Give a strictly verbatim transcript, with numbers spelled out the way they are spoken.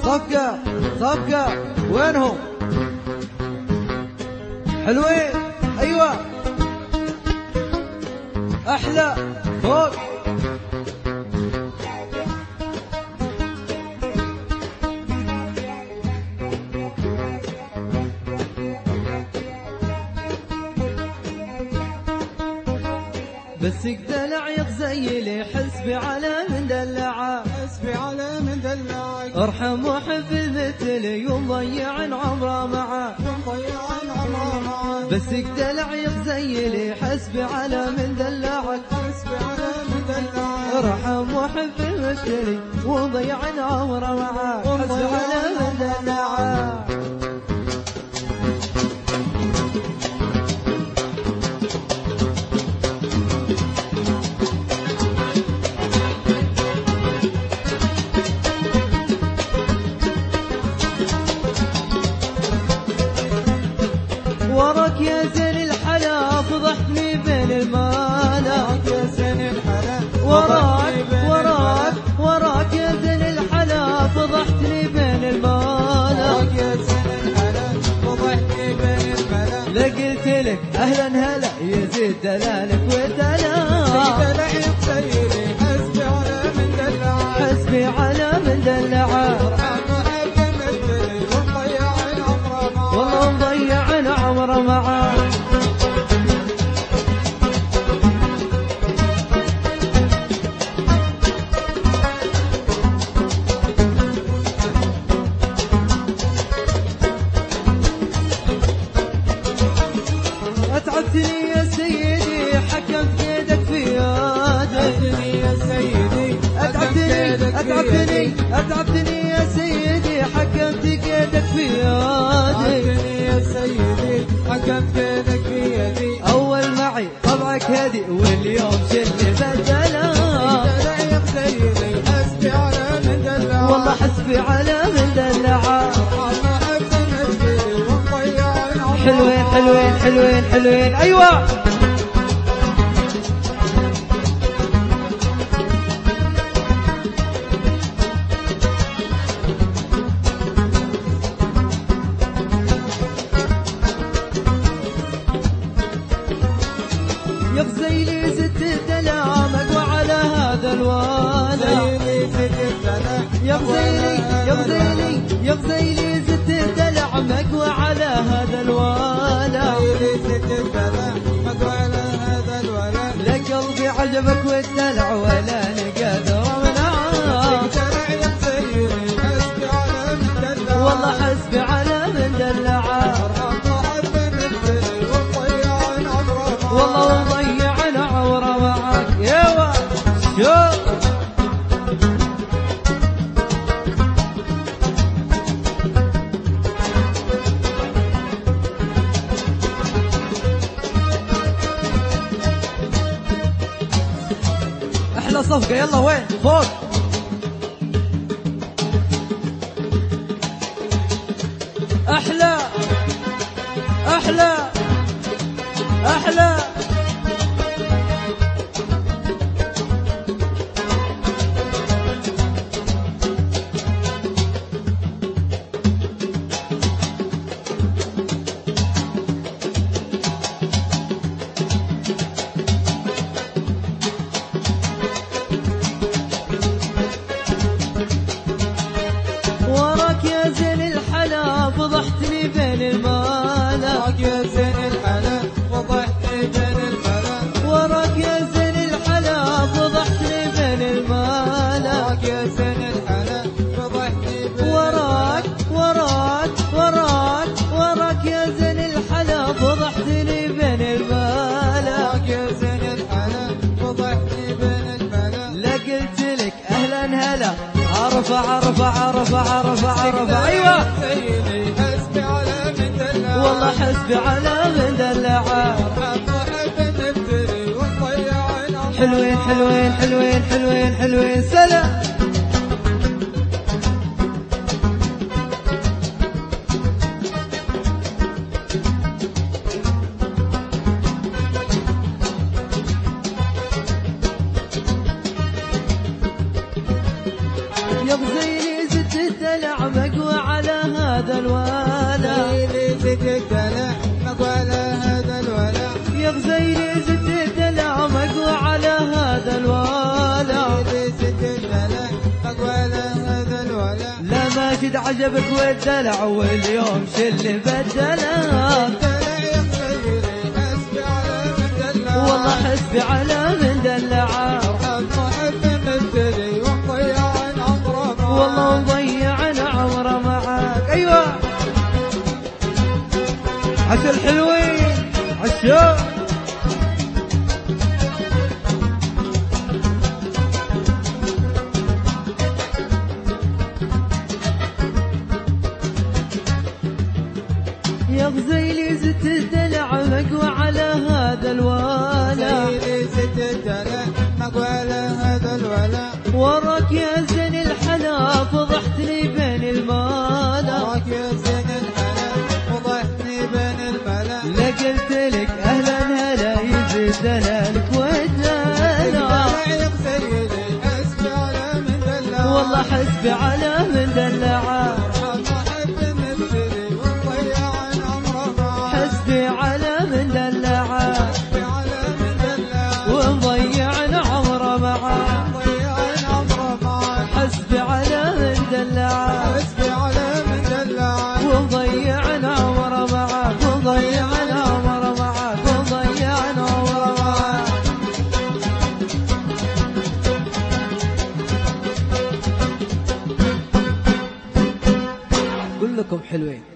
صفقة صفقة وينهم حلوين ايوه احلى فوق بس دلع يغزيلي حسبي على من دلعه حسبي على من دلعك ارحم وحب المثلي ومضيع عمره معه ومضيع عمره معه بس دلع يغزيلي حسبي على من دلعك حسبي على من دلعك ارحم وحب المثلي ومضيع عمره معه حسبي على من دلعه وراك يا زين الحلا فضحتني بين المالا وراك يا زين الحلا وراك وراك وراك يا زين الحلا فضحتني بين المالا وراك يا زين الحلا فضحتني بين الملا لا قلت لك اهلا هلا يزيد دلالك ودلال دلع يغزيلي حسبي على من دلعك حسبي على من دلعه والله مضيع عمره معاه اتعبتني يا سيدي حكمت يدك في يدي يا سيدي اتعبتني اتعبتني اتعبتني يا سيدي حكمت يدك في يدي يا سيدي حكمت يدك في يدي اول معي طبعك هدي واليوم شلي بدلا دلع يغزيلي حسبي على من دلعك والله حسبي على من دلعه حلوين حلوين حلوين حلوين ايوه يا غزيلي زدت الدلع مقوى على هذا الوالا يا غزيلي يا غزيلي يا غزيلي زدت الدلع مقوى على هذا الوالا لا قلبي عجبك والدلع ولا نقدر منعك والله حسبي على من دلعه والله مضيع عمره معك يوا شو احلى صفقة يلا وين فوق احلى احلى احلى وراك يا زين الحلا فضحتني بين المالا وراك يا زين الحلا فضحتني بين الملا وراك يا زين الحلا فضحتني بين المالا وراك يا زين الحلا فضحتني بين وراك وراك وراك وراك يا زين الحلا فضحتني بين المالا وراك يا زين الحلا فضحتني بين الملا لا قلت لك اهلا هلا ارفع ارفع ارفع ارفع ارفع ايوه سيدي حسبي على من دلعك والله حسبي على من دلعه حلوين حلوين حلوين حلوين حلوين سلام يا غزيلي زدت الدلع راشد عجبك والدلع واليوم شل بدلها والله حسبي على من دلعه والله مضيع عمره معاك. ايوه عسى الحلوين عشاق يا غزيلي زدت الدلع مقوى على هذا الولا وراك يا زين الحلا فضحتني بين المالا وراك يا زين الحلا فضحتني بين الملا لا قلت لك اهلا هلا يزيد دلالك والدلع والله حسبي على من دلعه حسبي على من دلعه ومضيعنا عمره معاه حسبي على من دلعه حسبي على من دلعه ومضيعنا عمره معاه ومضيعنا عمره معاه ومضيعنا عمره معاه. كلكم حلوين.